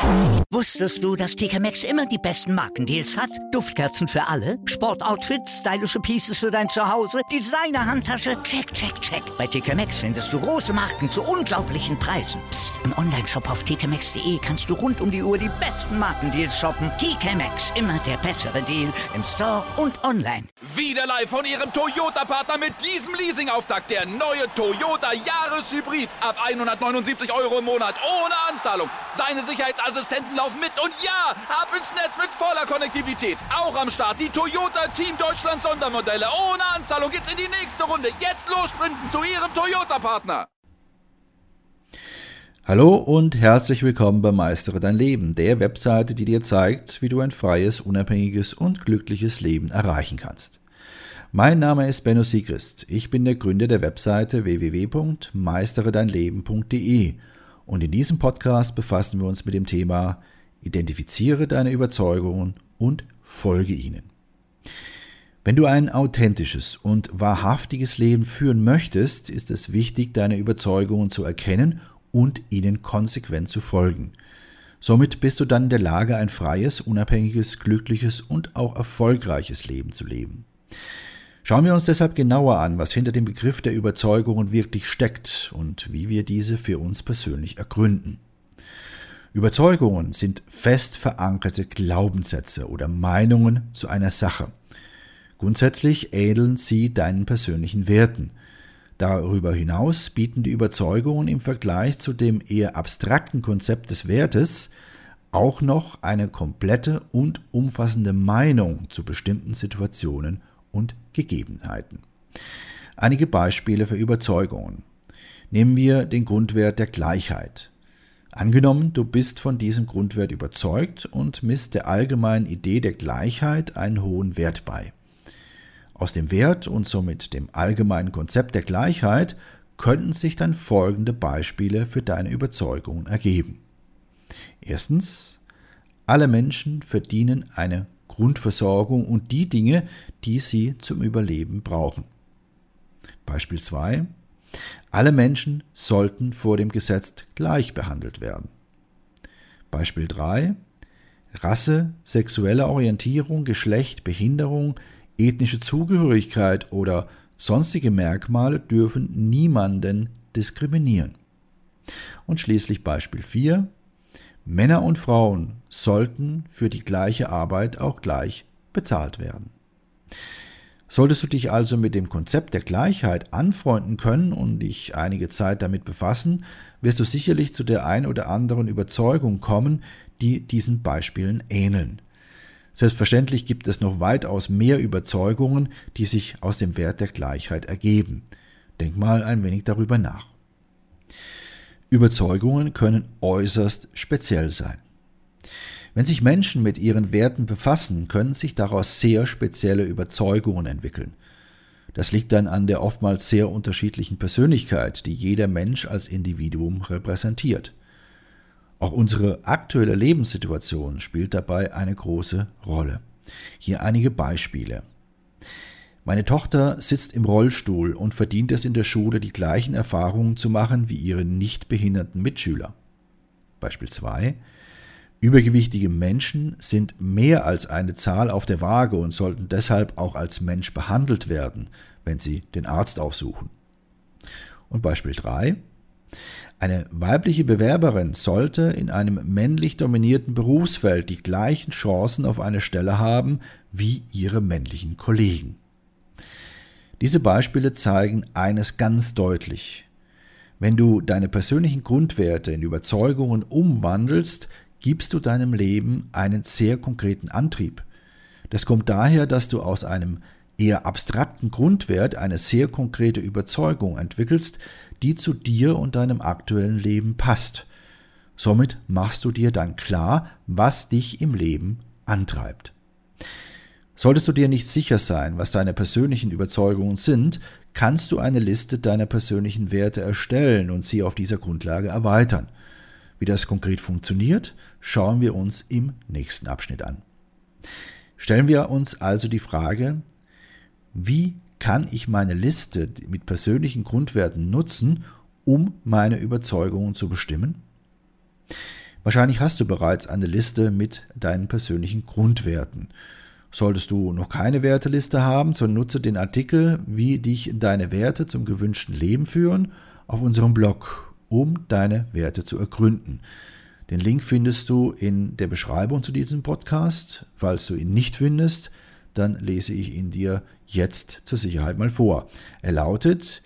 Wusstest du, dass TK Maxx immer die besten Markendeals hat? Duftkerzen für alle, Sportoutfits, stylische Pieces für dein Zuhause, Designer-Handtasche, check, check, check. Bei TK Maxx findest du große Marken zu unglaublichen Preisen. Psst. Im Onlineshop auf tkmaxx.de kannst du rund um die Uhr die besten Markendeals shoppen. TK Maxx, immer der bessere Deal im Store und online. Wieder live von Ihrem Toyota-Partner mit diesem Leasing-Auftakt. Der neue Toyota Jahreshybrid. Ab 179 € im Monat. Ohne Anzahlung. Seine Sicherheitsassistenten laufen mit. Und ja, ab ins Netz mit voller Konnektivität. Auch am Start die Toyota Team Deutschland Sondermodelle. Ohne Anzahlung geht's in die nächste Runde. Jetzt los sprinten zu Ihrem Toyota-Partner. Hallo und herzlich willkommen bei Meistere dein Leben, der Webseite, die dir zeigt, wie du ein freies, unabhängiges und glückliches Leben erreichen kannst. Mein Name ist Benno Siegrist. Ich bin der Gründer der Webseite www.meisteredeinleben.de und in diesem Podcast befassen wir uns mit dem Thema Identifiziere deine Überzeugungen und folge ihnen. Wenn du ein authentisches und wahrhaftiges Leben führen möchtest, ist es wichtig, deine Überzeugungen zu erkennen und ihnen konsequent zu folgen. Somit bist du dann in der Lage, ein freies, unabhängiges, glückliches und auch erfolgreiches Leben zu leben. Schauen wir uns deshalb genauer an, was hinter dem Begriff der Überzeugungen wirklich steckt und wie wir diese für uns persönlich ergründen. Überzeugungen sind fest verankerte Glaubenssätze oder Meinungen zu einer Sache. Grundsätzlich ähneln sie deinen persönlichen Werten. Darüber hinaus bieten die Überzeugungen im Vergleich zu dem eher abstrakten Konzept des Wertes auch noch eine komplette und umfassende Meinung zu bestimmten Situationen und Gegebenheiten. Einige Beispiele für Überzeugungen. Nehmen wir den Grundwert der Gleichheit. Angenommen, du bist von diesem Grundwert überzeugt und misst der allgemeinen Idee der Gleichheit einen hohen Wert bei. Aus dem Wert und somit dem allgemeinen Konzept der Gleichheit könnten sich dann folgende Beispiele für deine Überzeugungen ergeben. Erstens, alle Menschen verdienen eine Grundversorgung und die Dinge, die sie zum Überleben brauchen. Beispiel 2, alle Menschen sollten vor dem Gesetz gleich behandelt werden. Beispiel 3, Rasse, sexuelle Orientierung, Geschlecht, Behinderung, ethnische Zugehörigkeit oder sonstige Merkmale dürfen niemanden diskriminieren. Und schließlich Beispiel 4. Männer und Frauen sollten für die gleiche Arbeit auch gleich bezahlt werden. Solltest du dich also mit dem Konzept der Gleichheit anfreunden können und dich einige Zeit damit befassen, wirst du sicherlich zu der ein oder anderen Überzeugung kommen, die diesen Beispielen ähneln. Selbstverständlich gibt es noch weitaus mehr Überzeugungen, die sich aus dem Wert der Gleichheit ergeben. Denk mal ein wenig darüber nach. Überzeugungen können äußerst speziell sein. Wenn sich Menschen mit ihren Werten befassen, können sich daraus sehr spezielle Überzeugungen entwickeln. Das liegt dann an der oftmals sehr unterschiedlichen Persönlichkeit, die jeder Mensch als Individuum repräsentiert. Auch unsere aktuelle Lebenssituation spielt dabei eine große Rolle. Hier einige Beispiele. Meine Tochter sitzt im Rollstuhl und verdient es in der Schule, die gleichen Erfahrungen zu machen wie ihre nicht behinderten Mitschüler. Beispiel 2. Übergewichtige Menschen sind mehr als eine Zahl auf der Waage und sollten deshalb auch als Mensch behandelt werden, wenn sie den Arzt aufsuchen. Und Beispiel 3. Eine weibliche Bewerberin sollte in einem männlich dominierten Berufsfeld die gleichen Chancen auf eine Stelle haben wie ihre männlichen Kollegen. Diese Beispiele zeigen eines ganz deutlich. Wenn du deine persönlichen Grundwerte in Überzeugungen umwandelst, gibst du deinem Leben einen sehr konkreten Antrieb. Das kommt daher, dass du aus einem eher abstrakten Grundwert eine sehr konkrete Überzeugung entwickelst, die zu dir und deinem aktuellen Leben passt. Somit machst du dir dann klar, was dich im Leben antreibt. Solltest du dir nicht sicher sein, was deine persönlichen Überzeugungen sind, kannst du eine Liste deiner persönlichen Werte erstellen und sie auf dieser Grundlage erweitern. Wie das konkret funktioniert, schauen wir uns im nächsten Abschnitt an. Stellen wir uns also die Frage, wie kann ich meine Liste mit persönlichen Grundwerten nutzen, um meine Überzeugungen zu bestimmen? Wahrscheinlich hast du bereits eine Liste mit deinen persönlichen Grundwerten. Solltest du noch keine Werteliste haben, so nutze den Artikel "Wie dich deine Werte zum gewünschten Leben führen" auf unserem Blog, um deine Werte zu ergründen. Den Link findest du in der Beschreibung zu diesem Podcast. Falls du ihn nicht findest, dann lese ich ihn dir jetzt zur Sicherheit mal vor. Er lautet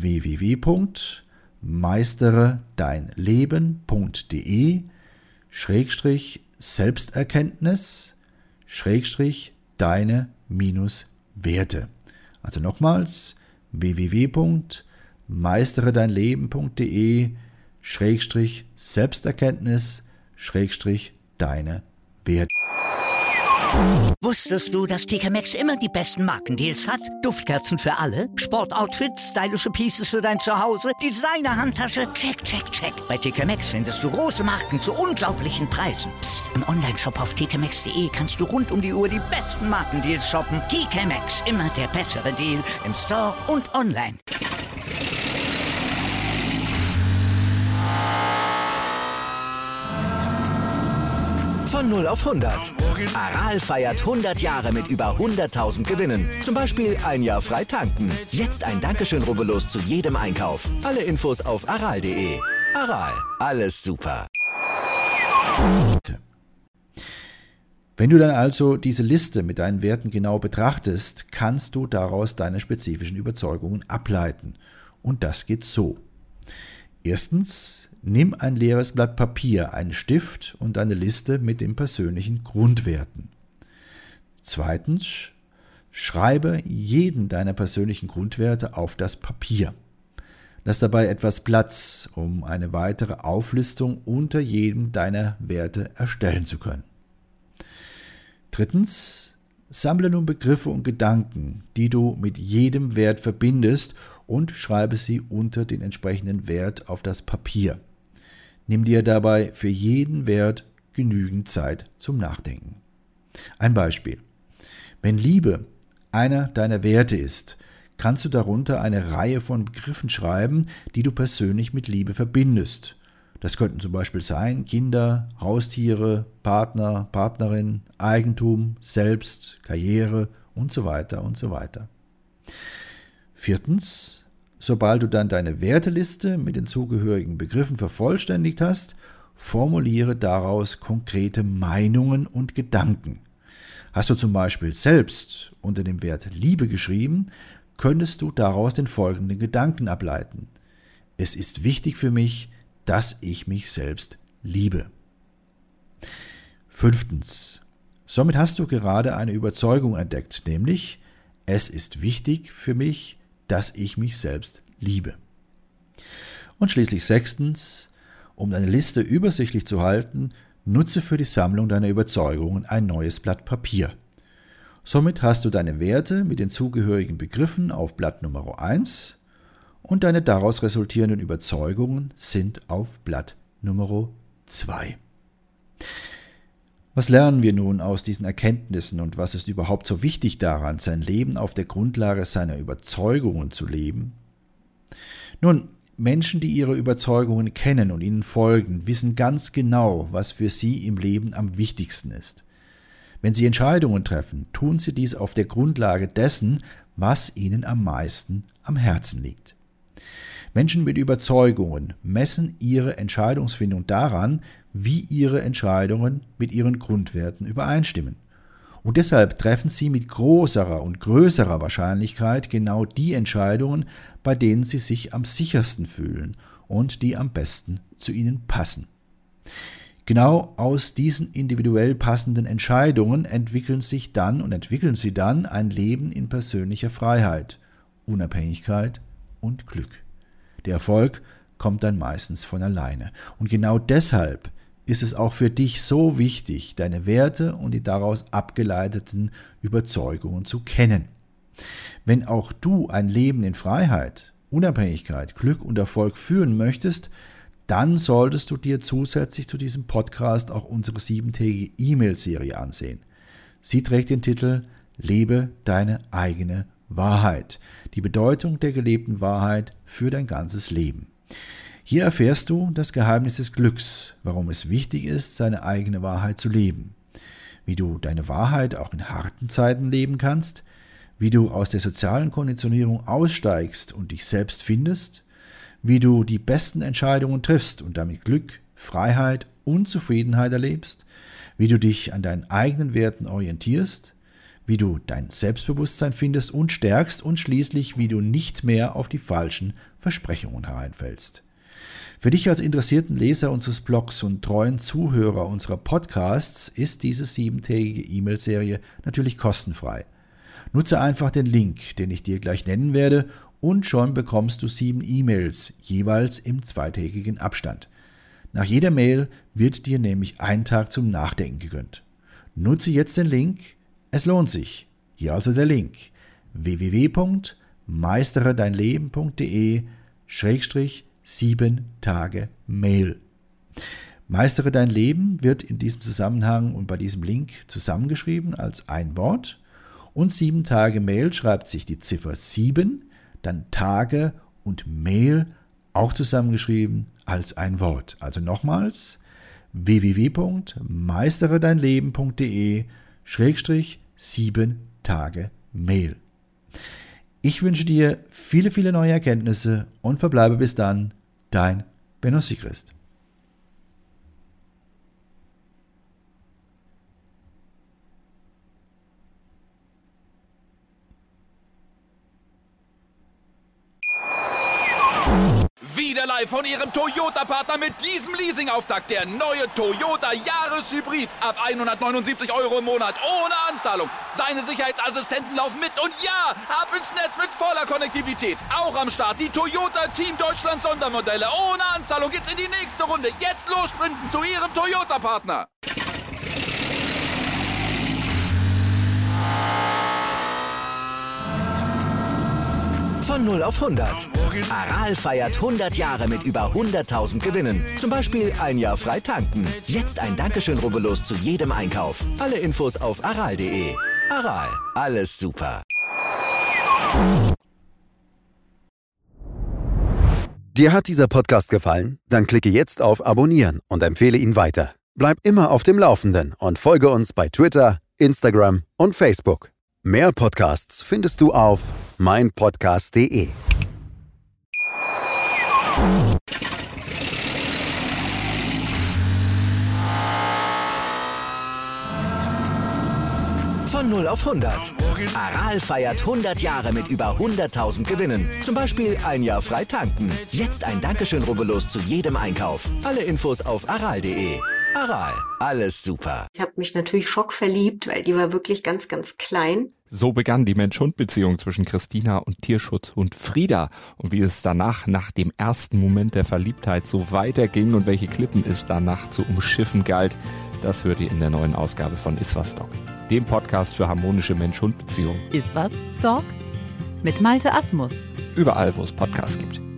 www.meisteredeinleben.de/Selbsterkenntnis /deine-Werte. Also nochmals www.meisteredeinleben.de/Selbsterkenntnis /deine Werte. Wusstest du, dass TK Maxx immer die besten Markendeals hat? Duftkerzen für alle, Sportoutfits, stylische Pieces für dein Zuhause, Designer-Handtasche, check, check, check. Bei TK Maxx findest du große Marken zu unglaublichen Preisen. Psst. Im Onlineshop auf tkmaxx.de kannst du rund um die Uhr die besten Markendeals shoppen. TK Maxx, immer der bessere Deal im Store und online. Von 0 auf 100. Aral feiert 100 Jahre mit über 100.000 Gewinnen. Zum Beispiel ein Jahr frei tanken. Jetzt ein Dankeschön, rubbellos zu jedem Einkauf. Alle Infos auf aral.de. Aral, alles super. Wenn du dann also diese Liste mit deinen Werten genau betrachtest, kannst du daraus deine spezifischen Überzeugungen ableiten. Und das geht so. Erstens, nimm ein leeres Blatt Papier, einen Stift und eine Liste mit den persönlichen Grundwerten. Zweitens, schreibe jeden deiner persönlichen Grundwerte auf das Papier. Lass dabei etwas Platz, um eine weitere Auflistung unter jedem deiner Werte erstellen zu können. Drittens, sammle nun Begriffe und Gedanken, die du mit jedem Wert verbindest, und schreibe sie unter den entsprechenden Wert auf das Papier. Nimm dir dabei für jeden Wert genügend Zeit zum Nachdenken. Ein Beispiel. Wenn Liebe einer deiner Werte ist, kannst du darunter eine Reihe von Begriffen schreiben, die du persönlich mit Liebe verbindest. Das könnten zum Beispiel sein Kinder, Haustiere, Partner, Partnerin, Eigentum, Selbst, Karriere und so weiter und so weiter. Viertens, sobald du dann deine Werteliste mit den zugehörigen Begriffen vervollständigt hast, formuliere daraus konkrete Meinungen und Gedanken. Hast du zum Beispiel selbst unter dem Wert Liebe geschrieben, könntest du daraus den folgenden Gedanken ableiten. Es ist wichtig für mich, dass ich mich selbst liebe. Fünftens, somit hast du gerade eine Überzeugung entdeckt, nämlich es ist wichtig für mich, dass ich mich selbst liebe. Und schließlich sechstens, um deine Liste übersichtlich zu halten, nutze für die Sammlung deiner Überzeugungen ein neues Blatt Papier. Somit hast du deine Werte mit den zugehörigen Begriffen auf Blatt Nummer 1 und deine daraus resultierenden Überzeugungen sind auf Blatt Nummer 2. Was lernen wir nun aus diesen Erkenntnissen und was ist überhaupt so wichtig daran, sein Leben auf der Grundlage seiner Überzeugungen zu leben? Nun, Menschen, die ihre Überzeugungen kennen und ihnen folgen, wissen ganz genau, was für sie im Leben am wichtigsten ist. Wenn sie Entscheidungen treffen, tun sie dies auf der Grundlage dessen, was ihnen am meisten am Herzen liegt. Menschen mit Überzeugungen messen ihre Entscheidungsfindung daran, wie ihre Entscheidungen mit ihren Grundwerten übereinstimmen. Und deshalb treffen sie mit großerer und größerer Wahrscheinlichkeit genau die Entscheidungen, bei denen sie sich am sichersten fühlen und die am besten zu ihnen passen. Genau aus diesen individuell passenden Entscheidungen entwickeln sie dann ein Leben in persönlicher Freiheit, Unabhängigkeit und Glück. Der Erfolg kommt dann meistens von alleine. Und genau deshalb ist es auch für dich so wichtig, deine Werte und die daraus abgeleiteten Überzeugungen zu kennen. Wenn auch du ein Leben in Freiheit, Unabhängigkeit, Glück und Erfolg führen möchtest, dann solltest du dir zusätzlich zu diesem Podcast auch unsere 7-tägige E-Mail-Serie ansehen. Sie trägt den Titel »Lebe deine eigene Wahrheit«, die Bedeutung der gelebten Wahrheit für dein ganzes Leben. Hier erfährst du das Geheimnis des Glücks, warum es wichtig ist, seine eigene Wahrheit zu leben, wie du deine Wahrheit auch in harten Zeiten leben kannst, wie du aus der sozialen Konditionierung aussteigst und dich selbst findest, wie du die besten Entscheidungen triffst und damit Glück, Freiheit und Zufriedenheit erlebst, wie du dich an deinen eigenen Werten orientierst, wie du dein Selbstbewusstsein findest und stärkst und schließlich, wie du nicht mehr auf die falschen Versprechungen hereinfällst. Für dich als interessierten Leser unseres Blogs und treuen Zuhörer unserer Podcasts ist diese 7-tägige E-Mail-Serie natürlich kostenfrei. Nutze einfach den Link, den ich dir gleich nennen werde, und schon bekommst du 7 E-Mails, jeweils im 2-tägigen Abstand. Nach jeder Mail wird dir nämlich ein Tag zum Nachdenken gegönnt. Nutze jetzt den Link, es lohnt sich. Hier also der Link: www.meisteredeinleben.de/7-Tage-Mail. Meistere dein Leben wird in diesem Zusammenhang und bei diesem Link zusammengeschrieben als ein Wort, und 7 Tage Mail schreibt sich die Ziffer 7, dann Tage und Mail auch zusammengeschrieben als ein Wort. Also nochmals: www.meisteredeinleben.de/7-Tage-Mail. Ich wünsche dir viele, viele neue Erkenntnisse und verbleibe bis dann, dein Benno Siegrist. Wieder live von Ihrem Toyota-Partner mit diesem Leasing-Auftakt. Der neue Toyota Jahreshybrid. Ab 179 € im Monat. Ohne Anzahlung. Seine Sicherheitsassistenten laufen mit. Und ja, ab ins Netz mit voller Konnektivität. Auch am Start die Toyota Team Deutschland Sondermodelle. Ohne Anzahlung geht's in die nächste Runde. Jetzt los sprinten zu Ihrem Toyota-Partner. Von 0 auf 100. Aral feiert 100 Jahre mit über 100.000 Gewinnen. Zum Beispiel ein Jahr frei tanken. Jetzt ein Dankeschön, rubbellos zu jedem Einkauf. Alle Infos auf aral.de. Aral, alles super. Dir hat dieser Podcast gefallen? Dann klicke jetzt auf Abonnieren und empfehle ihn weiter. Bleib immer auf dem Laufenden und folge uns bei Twitter, Instagram und Facebook. Mehr Podcasts findest du auf meinpodcast.de. Von 0 auf 100. Aral feiert 100 Jahre mit über 100.000 Gewinnen. Zum Beispiel ein Jahr frei tanken. Jetzt ein Dankeschön, rubbellos zu jedem Einkauf. Alle Infos auf aral.de. Aral, alles super. Ich habe mich natürlich schockverliebt, weil die war wirklich ganz, ganz klein. So begann die Mensch-Hund-Beziehung zwischen Christina und Tierschutzhund Frieda. Und wie es danach, nach dem ersten Moment der Verliebtheit, so weiterging und welche Klippen es danach zu umschiffen galt, das hört ihr in der neuen Ausgabe von Iswas Dog, dem Podcast für harmonische Mensch-Hund-Beziehungen. Iswas Dog mit Malte Asmus. Überall, wo es Podcasts gibt.